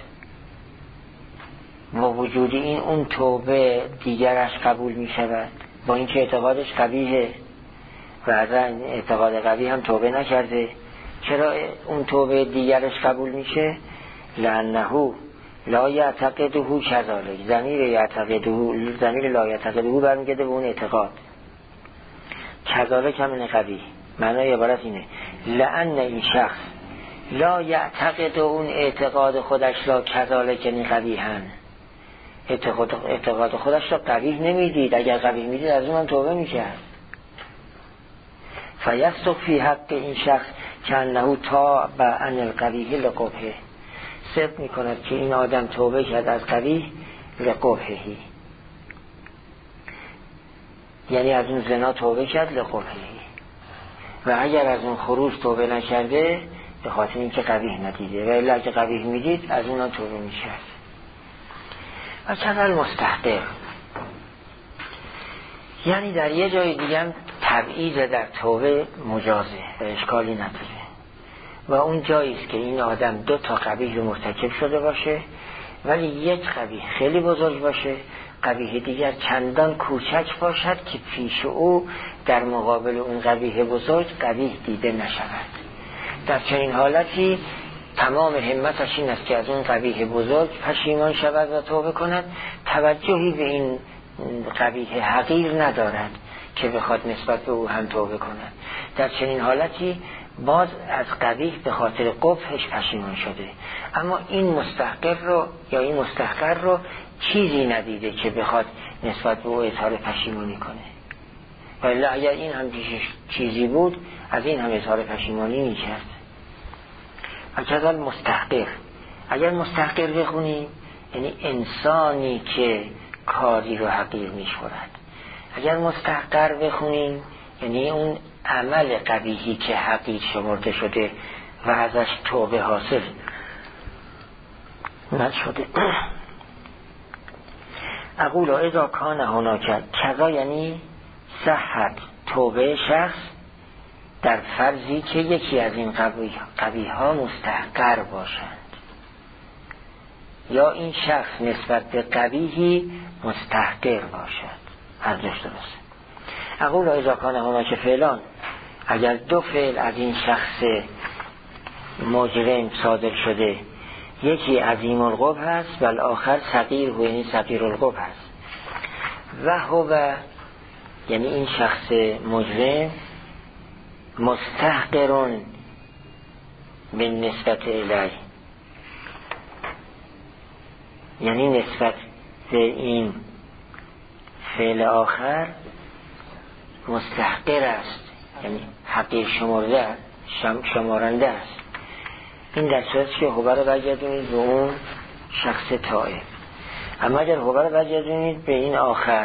با وجود این اون توبه دیگرش قبول می شود، با این که اعتقادش قبیحه و از اعتقاد قبیح هم توبه نکرده، چرا اون توبه دیگرش قبول میشه؟ لأنه لا یعتقده کذالک، ضمیر لا یعتقده برمیگرده به اون اعتقاد، کذالک همین قبیح، معنای عبارت اینه لأن این شخص لا یعتقد اون اعتقاد خودش را کذالک یعنی قبیحن، اعتقاد خودش را قبیح نمیدید، اگر قبیح میدید از اون هم توبه میکرد. فیفسق فی حق این شخص که انه تاب عن القبیح لقبحه، صدق میکند که این آدم توبه کرد از قبیح لقبحهی، یعنی از اون زنا توبه کرد لقبحهی، و اگر از اون خروج توبه نکرده به خاطر اینکه قبیح ندیده، و الا که قبیح میدید از اون توبه میکرد. و چقدر مستحقر، یعنی در یه جای دیگه هم تبعیض در توبه مجازه و اشکالی نداره، و اون جایی است که این آدم 2 قبیح رو مرتکب شده باشه ولی یک قبیح خیلی بزرگ باشه، قبیح دیگر چندان کوچک باشد که پیش او در مقابل اون قبیح بزرگ قبیح دیده نشود. در چنین حالتی تمام همتش این است که از اون قبیح بزرگ پشیمان شود و توبه کند، توجهی به این قبیح حقیر ندارد که بخواد نسبت به او هم توبه کند. در چنین حالتی باز از قبیح به خاطر قبحش پشیمان شده، اما این مستحقر رو یا این مستحقر رو چیزی ندیده که بخواد نسبت به او اظهار پشیمانی کنه. ولی اگر این هم چیزی بود از این هم اظهار پشیمانی میکرد. اگر مستحقر، اگر مستحقر بخونیم یعنی انسانی که کاری رو حقیر میشورد. اگر مستحقر بخونیم یعنی اون عمل قبیحی که حقیر شمرده شده و ازش توبه حاصل نشده. اقول اذا کان هناک کذا، یعنی صحت توبه شخص در فرضی که یکی از این قبیح ها مستحقر باشند یا این شخص نسبت به قبیحی مستحقر باشد. هر دوش درسته. اقول اذا کان هناک فعلان، اگر دو فعل از این شخص مجرم صادر شده، یکی عظیم القبح هست و الاخر صغیر هو، یعنی صغیر القبح هست. و هو یعنی این شخص مجرم مستحقرون به نسبت الی، یعنی نسبت به این فعل آخر مستحقر است، یعنی حقیر شمارنده است. این در صورتی که هو رو برگردونید به اون شخص طائب. اما اگر هو رو برگردونید به این آخر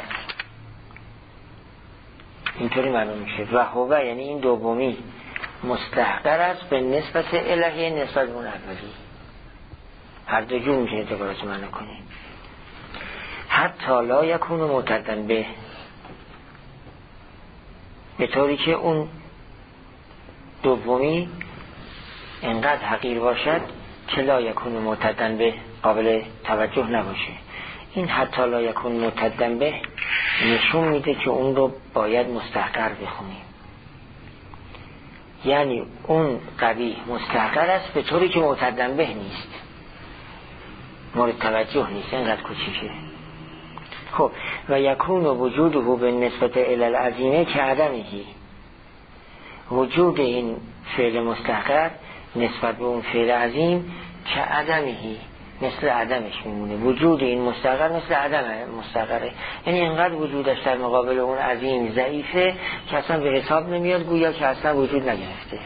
اینطوری معلوم میشه و هو یعنی این دومی مستحقر است به نسبت الهی، نسبت به اون اولی. هر دو جور میشه اعتبارات معنی کنیم. حتی لا یکون معتدن به طوری که اون دومی انقدر حقیر باشد که لا یکون معتدن به قابل توجه نباشه. این حتی لا یکون معتدن به نشون میده که اون رو باید مستحقر بخونیم، یعنی اون قبیح مستحقر است به طوری که معتدن به نیست، مورد توجه نیست، اینقدر کوچیکه. خب و یکون وجوده به نسبت الالعظیمه که عدمهی، وجود این فعل مستحقر نسبت به اون فعل عظیم که عدمهی مثل عدمش میمونه. وجود این مستحقر مثل عدم مستحقره، یعنی اینقدر وجودش در مقابل اون عظیم ضعیفه که اصلا به حساب نمیاد، گویا که اصلا وجود نگرفته.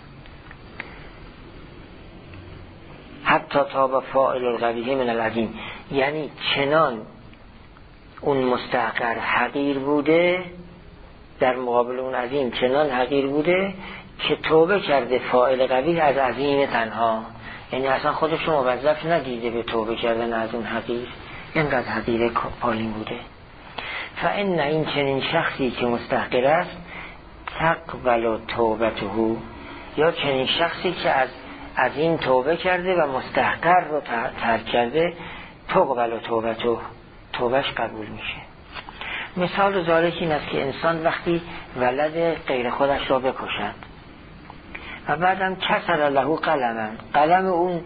حتی تاب فاعل القبیح من العظیم، یعنی چنان اون مستحقر حقیر بوده در مقابل اون عظیم، چنان حقیر بوده که توبه کرده فاعل قبیح از عظیم تنها، یعنی اصلا خودش موظف ندیده به توبه کردن از اون حقیر، اینقدر حقیر پایین بوده. فان این چنین شخصی که مستحقر است تقبل توبته، یا چنین شخصی که از این توبه کرده و مستحقر رو ترک کرده، تقبل توبته، توبهش قبول میشه. مثال ذالک این است که انسان وقتی ولد غیر خودش را بکشد و بعدم کسر له قلم اون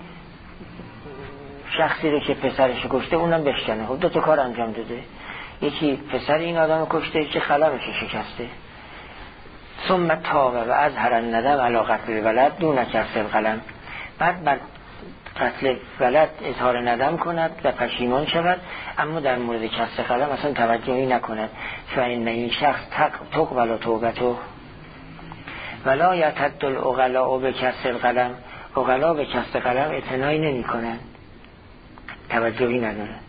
شخصی رو که پسرش کشته اونم بشکنه، خب دو تا کار انجام داده، یکی پسر این آدم کشته، یکی قلمش شکسته. ثم تاب و اظهر الندم علی قتل ولد دون کسر القلم، بعد بر قتل ولد اظهار ندم کند و پشیمان شود، اما در مورد کسر قلم اصلا توجهی نکند. فإن این شخص تقبل توبته ولا یتد العقلاء به کسر قلم، عقلا به کسر قلم اعتنایی نمی کنند، توجهی ندارند.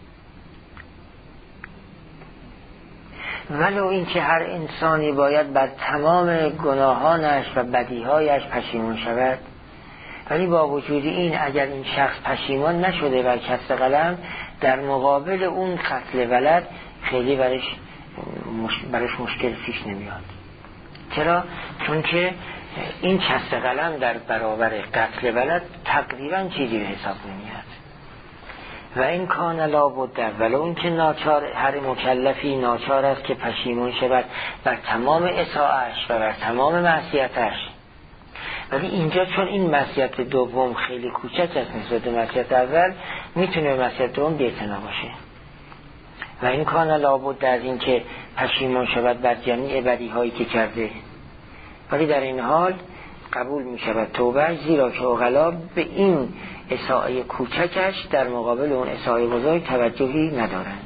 ولو این که هر انسانی باید بر تمام گناهانش و بدیهایش پشیمان شود، ولی با وجود این اگر این شخص پشیمان نشده بر کسر قلم، در مقابل اون قتل ولد خیلی برش مشکل پیش نمیاد. چرا؟ چون که این کسر قلم در برابر قتل ولد تقریبا چیزی به حساب نمیاد. و این کان لا بد، ولو اون که ناچار، هر مکلفی ناچار است که پشیمون شود بر تمام اساءتش و بر تمام معصیتش. ولی اینجا چون این معصیت دوم خیلی کوچک است نسبت به معصیت اول، میتونه معصیت دوم بی‌اعتنا باشه. و این کان لا بد از این که پشیمون شود بر جمیع بدیهایی که کرده، ولی در این حال قبول می شود توبه، زیرا که عقلا به این اساءه کوچکش در مقابل اون اساءه بزرگ توجهی ندارند.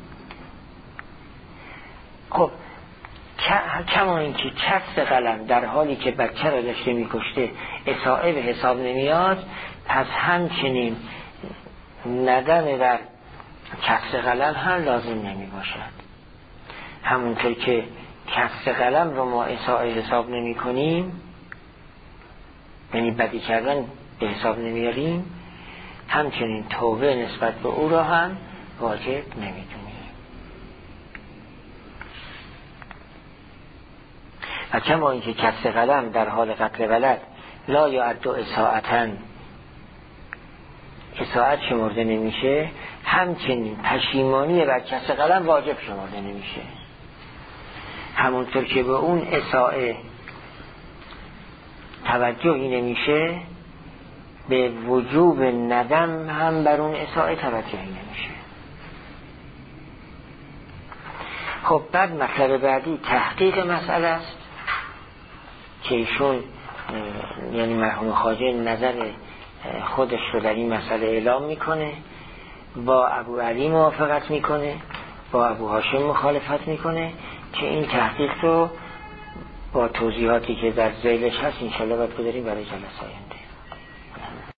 خب کما اینکه کسر قلم در حالی که بچه را داشته می کشته اساءه به حساب نمیاد، پس همچنین ندم در کسر قلم هم لازم نمی باشد. همونطور که کسر قلم رو ما اساءه حساب نمی کنیم، یعنی بدی کردن به حساب نمیاریم، همچنین توبه نسبت به او را هم واجب نمیدونیم. و کما اینکه کسر قلم در حال قتل ولد لا یعد اساءة، اساءت شمرده نمیشه، همچنین پشیمانی بر کسر قلم واجب شمرده نمیشه. همونطور که به اون اساءه توجهی نمیشه، به وجوب ندم هم بر اون اساءه توجهی نمیشه. خب بعد مطلب بعدی تحقیق مسئله است که ایشون یعنی مرحوم خواجه نظر خودش رو در این مسئله اعلام میکنه، با ابو علی موافقت میکنه، با ابو هاشم مخالفت میکنه که این تحقیق رو با توضیحاتی که در ذیلش هست انشالله باید بذاریم برای جلسه آینده.